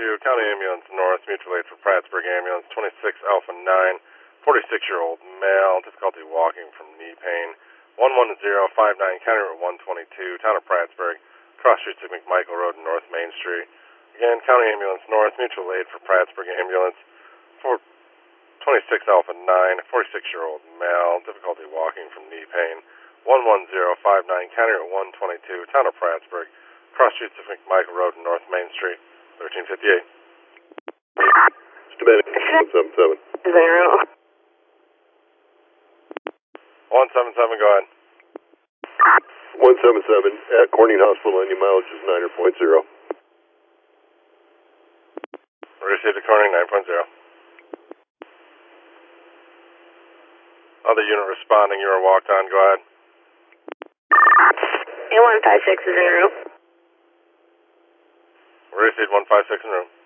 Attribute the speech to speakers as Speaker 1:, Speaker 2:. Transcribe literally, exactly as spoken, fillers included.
Speaker 1: two, County Ambulance North, mutual aid for Prattsburg Ambulance, twenty-six Alpha nine, forty-six-year-old male, difficulty walking from knee pain, one one zero five nine, County Route one twenty-two, town of Prattsburg, cross streets of McMichael Road and North Main Street. Again, County Ambulance North, mutual aid for Prattsburg Ambulance, for twenty-six Alpha nine, forty-six-year-old male, difficulty walking from knee pain, one one zero five nine, County Route one twenty-two, town of Prattsburg, cross streets of McMichael Road and North Main Street, thirteen fifty-eight.
Speaker 2: Dominic, one seven seven.
Speaker 3: Zero.
Speaker 1: one seven seven, go ahead.
Speaker 2: one seven seven, at Corning Hospital, any mileage is niner point zero.
Speaker 1: Received at Corning, nine point zero. Other unit responding, you are walked on, go ahead.
Speaker 3: A one five six is in room.
Speaker 1: Received one five six in room.